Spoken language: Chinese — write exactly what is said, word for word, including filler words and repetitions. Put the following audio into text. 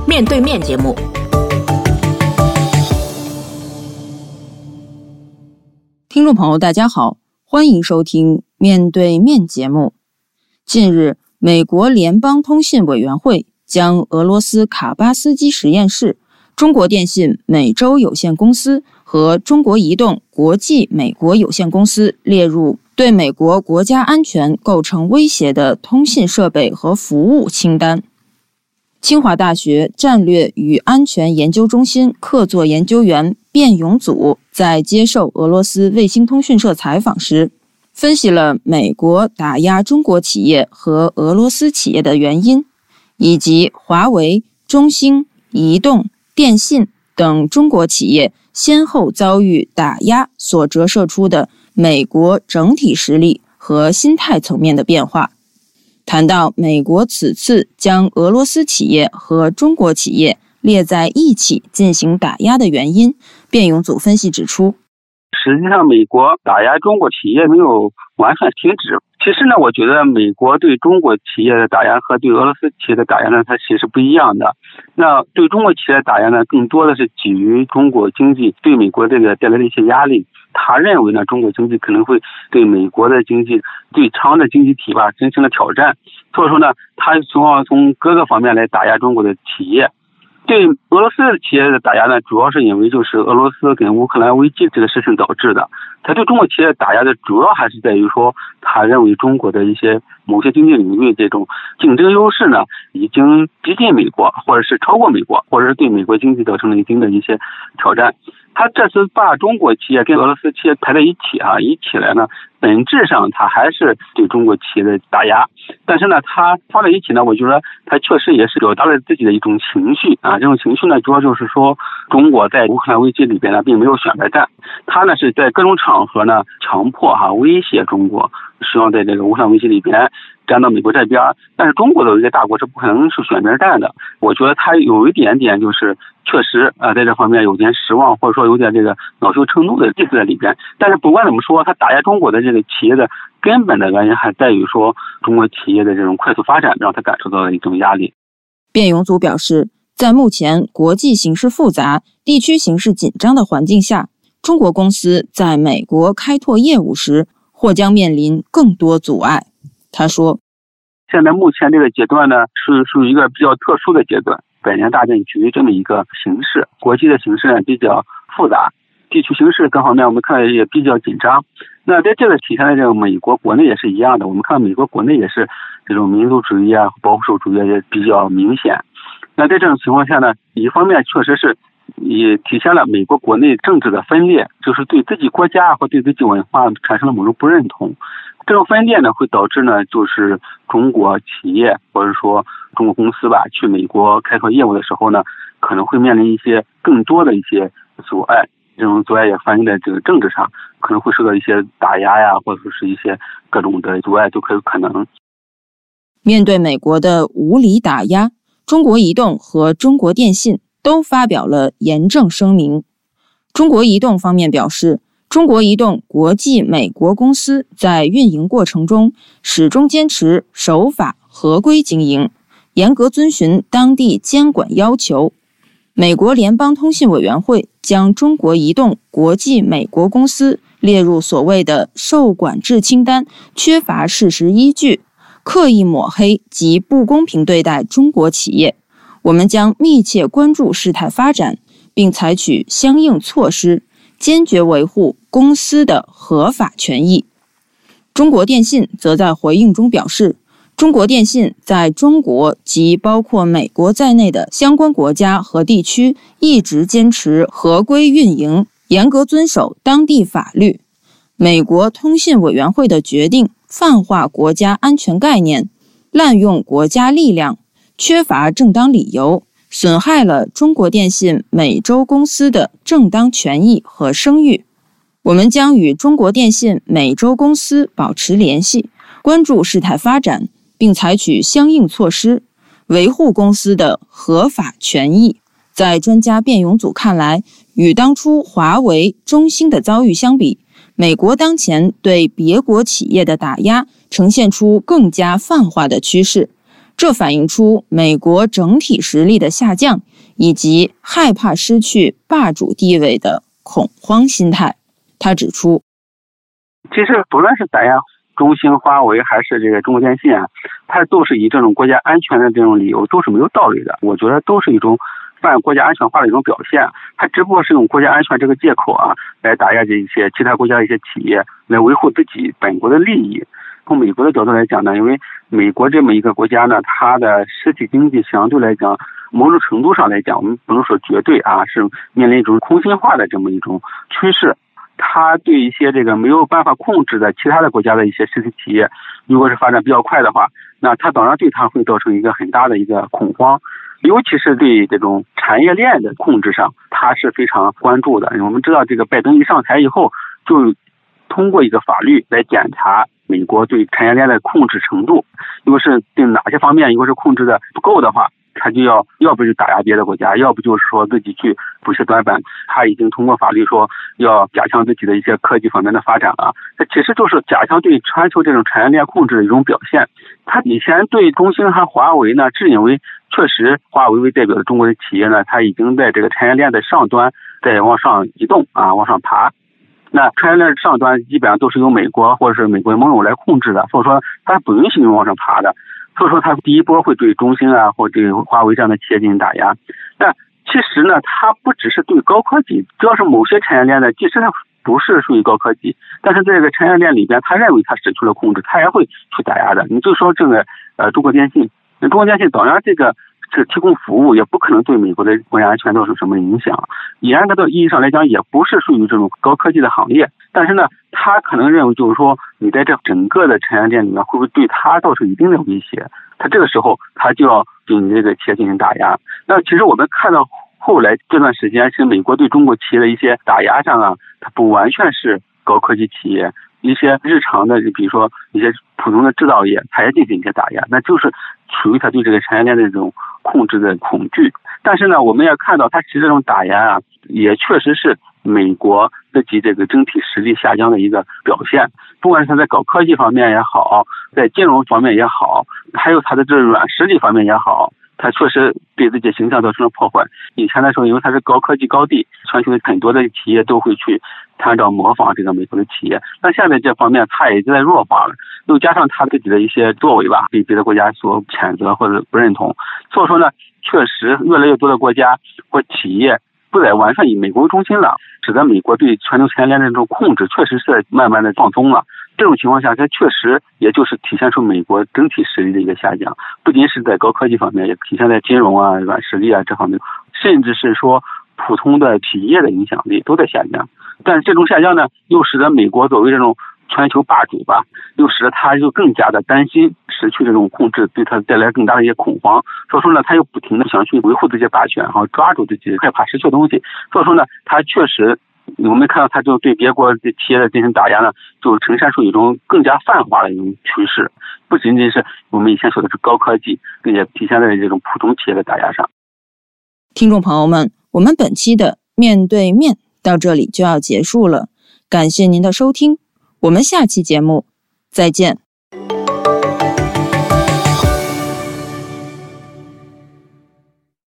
面对面节目。 听众朋友大家好，欢迎收听面对面节目。近日，美国联邦通信委员会将俄罗斯卡巴斯基实验室、中国电信美洲有限公司和中国移动国际美国有限公司列入对美国国家安全构成威胁的通信设备和服务清单。清华大学战略与安全研究中心客座研究员卞永祖在接受俄罗斯卫星通讯社采访时，分析了美国打压中国企业和俄罗斯企业的原因，以及华为、中兴、移动、电信等中国企业先后遭遇打压所折射出的美国整体实力和心态层面的变化。谈到美国此次将俄罗斯企业和中国企业列在一起进行打压的原因，卞永祖分析指出， 实际上美国打压中国企业没有完全停止。其实呢，我觉得美国对中国企业的打压和对俄罗斯企业的打压呢，它其实不一样的。那对中国企业的打压呢，更多的是基于中国经济对美国这个带来的一些压力。他认为呢，中国经济可能会对美国的经济、对长的经济体吧进行了挑战，所以说呢，他希望从各个方面来打压中国的企业。对俄罗斯企业的打压呢，主要是因为就是俄罗斯跟乌克兰危机这个事情导致的。他对中国企业打压的主要还是在于说，他认为中国的一些某些经济领域这种竞争优势呢，已经逼近美国，或者是超过美国，或者是对美国经济造成了一定的一些挑战。他这次把中国企业跟俄罗斯企业排在一起啊，一起来呢，本质上他还是对中国企业的打压，但是呢，他放在一起呢，我觉得他确实也是表达了自己的一种情绪啊。这种情绪呢，主要就是说，中国在乌克兰危机里边呢，并没有选边站，他呢是在各种场合呢强迫哈、啊、威胁中国，希望在这个乌克兰危机里边站到美国这边，但是中国的一个大国是不可能是选边站的。我觉得他有一点点就是确实呃在这方面有点失望，或者说有点这个恼羞成怒的意思在里边。但是不管怎么说，他打压中国的这个企业的根本的原因还在于说，中国企业的这种快速发展让他感受到了一种压力。 卞永祖表示，在目前国际形势复杂、地区形势紧张的环境下，中国公司在美国开拓业务时或将面临更多阻碍。他说， 现在目前这个阶段呢，是属于一个比较特殊的阶段，百年大战局这么一个形势，国际的形势呢比较复杂，地区形势各方面我们看也比较紧张。那在这个体现的这个美国国内也是一样的，我们看美国国内也是这种民族主义啊、保守主义也比较明显。那在这种情况下呢，一方面确实是也体现了美国国内政治的分裂，就是对自己国家或对自己文化产生了某种不认同。这种分裂呢，会导致呢，就是中国企业或者说中国公司吧，去美国开拓业务的时候呢，可能会面临一些更多的一些阻碍。这种阻碍也反映在这个政治上，可能会受到一些打压呀，或者说是一些各种的阻碍都可有可能。 面对美国的无理打压，中国移动和中国电信都发表了严正声明。中国移动方面表示，中国移动国际美国公司在运营过程中始终坚持守法合规经营，严格遵循当地监管要求。美国联邦通信委员会将中国移动国际美国公司列入所谓的受管制清单，缺乏事实依据，刻意抹黑及不公平对待中国企业。我们将密切关注事态发展，并采取相应措施，坚决维护公司的合法权益。中国电信则在回应中表示，中国电信在中国及包括美国在内的相关国家和地区一直坚持合规运营，严格遵守当地法律。美国通信委员会的决定泛化国家安全概念，滥用国家力量，缺乏正当理由，损害了中国电信美洲公司的正当权益和声誉。我们将与中国电信美洲公司保持联系，关注事态发展，并采取相应措施，维护公司的合法权益。在专家卞永祖看来，与当初华为、中兴的遭遇相比，美国当前对别国企业的打压呈现出更加泛化的趋势。 这反映出美国整体实力的下降，以及害怕失去霸主地位的恐慌心态。他指出， 其实不论是打压中兴、华为还是这个中国电信啊，它都是以这种国家安全的这种理由，都是没有道理的。我觉得都是一种泛国家安全化的一种表现，它只不过是用国家安全这个借口啊，来打压这一些其他国家的一些企业，来维护自己本国的利益。从美国的角度来讲呢，因为美国这么一个国家呢，它的实体经济相对来讲，某种程度上来讲，我们不能说绝对啊，是面临一种空心化的这么一种趋势。它对一些这个没有办法控制的其他的国家的一些实体企业，如果是发展比较快的话，那它当然对它会造成一个很大的一个恐慌，尤其是对这种产业链的控制上，它是非常关注的。我们知道，这个拜登一上台以后，就通过一个法律来检查美国对产业链的控制程度，如果是对哪些方面如果是控制的不够的话，他就要要不就打压别的国家，要不就是说自己去补些短板。他已经通过法律说要加强自己的一些科技方面的发展了，这其实就是加强对全球这种产业链控制的一种表现。他以前对中兴和华为呢，是因为确实华为为代表的中国的企业呢，它已经在这个产业链的上端在往上移动啊，往上爬。那产业链上端基本上都是由美国或者是美国盟友来控制的，所以说它不允许你往上爬的。所以说它第一波会对中兴啊或者对华为这样的企业进行打压。那其实呢，它不只是对高科技，只要是某些产业链呢，即使它不是属于高科技，但是在这个产业链里边，他认为它失去了控制，他也会去打压的。你就说这个呃中国电信，那中国电信当然这个这提供服务也不可能对美国的国家安全造成什么影响，严格的意义上来讲也不是属于这种高科技的行业，但是呢，他可能认为就是说你在这整个的产业链里面会不会对他造成一定的威胁，他这个时候他就要对你这个企业进行打压。那其实我们看到后来这段时间，是美国对中国企业的一些打压上啊，它不完全是高科技企业，一些日常的，比如说一些普通的制造业，它也进行一些打压，那就是属于他对这个产业链的这种控制的恐惧。但是呢，我们也看到，它其实这种打压啊，也确实是美国自己这个整体实力下降的一个表现。不管是它在搞科技方面也好，在金融方面也好，还有它的这软实力方面也好，它确实对自己形象造成了破坏。以前的时候，因为它是高科技高地，全球的很多的企业都会去参照模仿这个美国的企业。那现在这方面它也在弱化了，又加上它自己的一些作为吧，被别的国家所谴责或者不认同。所以说呢，确实越来越多的国家或企业不再完全以美国为中心了，使得美国对全球产业链的这种控制确实是慢慢的放松了。这种情况下，它确实也就是体现出美国整体实力的一个下降，不仅是在高科技方面，也体现在金融啊、软实力啊这方面，甚至是说普通的企业的影响力都在下降。但是这种下降呢，又使得美国作为这种全球霸主吧，又使得他就更加的担心失去这种控制，对他带来更大的一些恐慌。所以说呢，他又不停的想去维护这些霸权，然后抓住这些害怕失去的东西。所以说呢，他确实，我们看到他就对别国的企业的进行打压呢，就呈现出一种更加泛化的一种趋势，不仅仅是我们以前说的是高科技，并且体现在这种普通企业的打压上。 听众朋友们，我们本期的面对面到这里就要结束了，感谢您的收听，我们下期节目再见。